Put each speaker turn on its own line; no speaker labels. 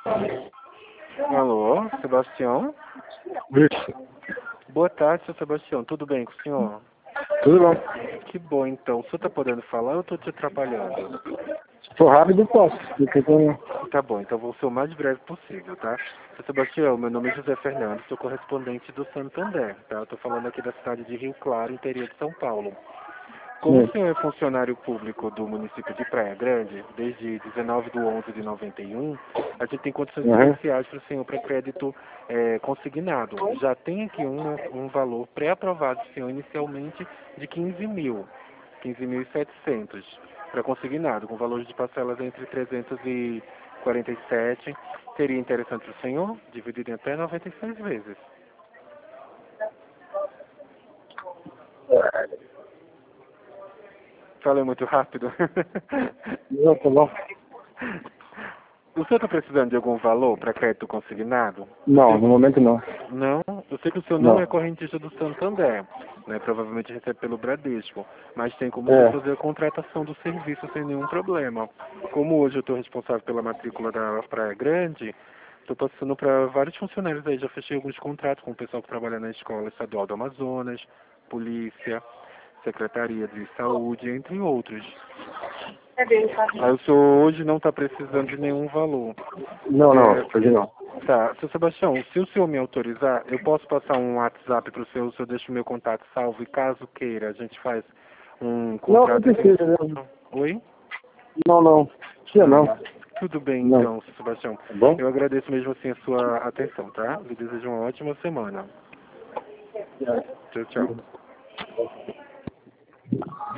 Alô, Sebastião?
Isso.
Boa tarde, seu Sebastião. Tudo bem com o senhor?
Tudo bom?
Que bom, então. O senhor está podendo falar ou eu estou te atrapalhando?
Se for rápido, posso. Porque tem...
Tá bom, então vou ser o mais breve possível, tá? Seu Sebastião, meu nome é José Fernando, sou correspondente do Santander, tá? Eu tô falando aqui da cidade de Rio Claro, interior de São Paulo. Como o
Sim.
senhor é funcionário público do município de Praia Grande, desde 19 de 11 de 91, a gente tem condições
Uhum.
especiais para o senhor para crédito consignado. Já tem aqui um valor pré-aprovado do senhor inicialmente de 15 mil, 15.700 para consignado, com valores de parcelas entre 347. Seria interessante para o senhor, dividido em até 96 vezes. Falei muito rápido.
Não, tá bom.
O senhor está precisando de algum valor para crédito consignado?
Não, no momento não.
Não, eu sei que o senhor não é
Não.
correntista do Santander, né? Provavelmente recebe pelo Bradesco, mas tem como o senhor
É.
fazer a contratação do serviço sem nenhum problema. Como hoje eu estou responsável pela matrícula da Praia Grande, estou passando para vários funcionários aí, já fechei alguns contratos com o pessoal que trabalha na Escola Estadual do Amazonas, Polícia, Secretaria de Saúde, entre outros. Aí o senhor hoje não está precisando de nenhum valor.
Não, não.
É,
Hoje não.
tá, seu Sebastião, se o senhor me autorizar, eu posso passar um WhatsApp para o senhor deixa o meu contato salvo e caso queira, a gente faz um
Não, não
contrato assim.
precisa. Não,
Oi?
não. Não. Precisa não.
Ah, tudo bem
Não.
então, seu Sebastião.
Tá bom?
Eu agradeço mesmo assim a sua atenção, tá? Lhe desejo uma ótima semana. Tchau, tchau.